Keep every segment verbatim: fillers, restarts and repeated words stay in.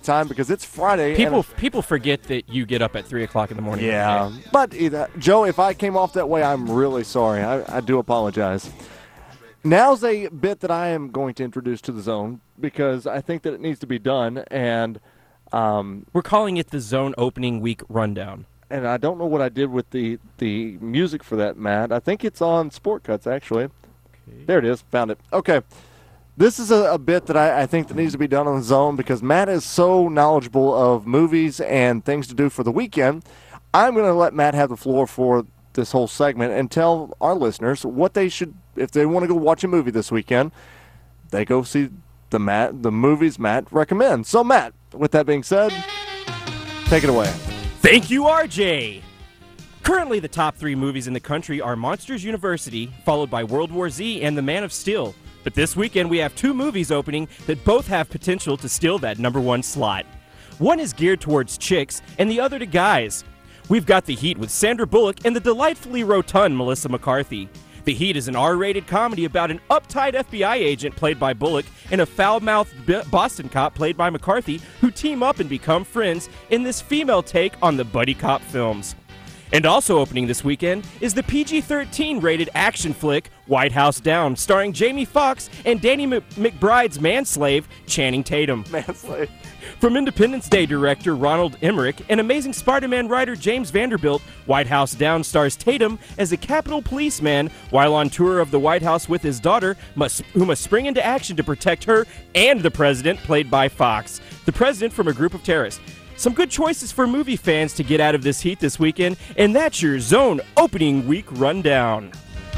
time because it's Friday. People and, people forget that you get up at three o'clock in the morning. Yeah, but either, Joe, if I came off that way, I'm really sorry. I, I do apologize. Now's a bit that I am going to introduce to the zone because I think that it needs to be done, and um, we're calling it the Zone Opening Week Rundown. And I don't know what I did with the, the music for that, Matt. I think it's on Sport Cuts, actually. Okay. There it is. Found it. Okay. This is a, a bit that I, I think that needs to be done on the zone because Matt is so knowledgeable of movies and things to do for the weekend. I'm going to let Matt have the floor for this whole segment and tell our listeners what they should, if they want to go watch a movie this weekend, they go see the Matt, the movies Matt recommends. So, Matt, with that being said, take it away. Thank you, R J. Currently, the top three movies in the country are Monsters University, followed by World War Z and The Man of Steel. But this weekend, we have two movies opening that both have potential to steal that number one slot. One is geared towards chicks, and the other to guys. We've got The Heat with Sandra Bullock and the delightfully rotund Melissa McCarthy. The Heat is an R-rated comedy about an uptight F B I agent played by Bullock and a foul-mouthed Boston cop played by McCarthy who team up and become friends in this female take on the buddy cop films. And also opening this weekend is the P G thirteen rated action flick White House Down, starring Jamie Foxx and Danny M- McBride's manslave, Channing Tatum. Manslave. From Independence Day director Ronald Emmerich and Amazing Spider-Man writer James Vanderbilt, White House Down stars Tatum as a Capitol policeman while on tour of the White House with his daughter, must, who must spring into action to protect her and the president, played by Fox, the president from a group of terrorists. Some good choices for movie fans to get out of this heat this weekend, and that's your Zone Opening Week Rundown.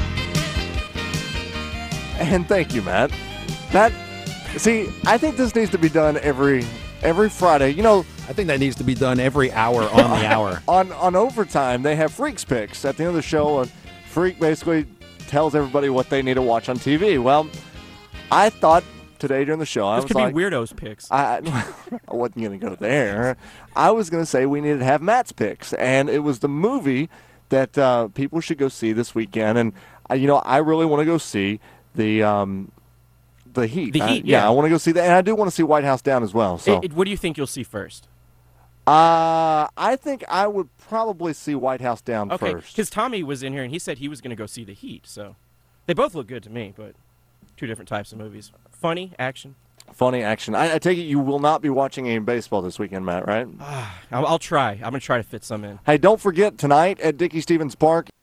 And thank you, Matt. Matt, see, I think this needs to be done every every Friday. You know, I think that needs to be done every hour on the hour. on on overtime, they have Freaks Picks at the end of the show, and Freak basically tells everybody what they need to watch on T V. Well, I thought today during the show, I this was could like, be weirdos picks. I, I wasn't going to go there. I was going to say we needed to have Matt's picks, and it was the movie that uh, people should go see this weekend. And uh, you know, I really want to go see the um, the Heat. The I, Heat, yeah. yeah. I want to go see that, and I do want to see White House Down as well. So, It- it- what do you think you'll see first? uh, I think I would probably see White House Down Okay, first. because Tommy was in here and he said he was going to go see The Heat. So they both look good to me, but two different types of movies. Funny, action. Funny action. I, I take it you will not be watching any baseball this weekend, Matt, right? I'll, I'll try. I'm going to try to fit some in. Hey, don't forget tonight at Dickey Stevens Park,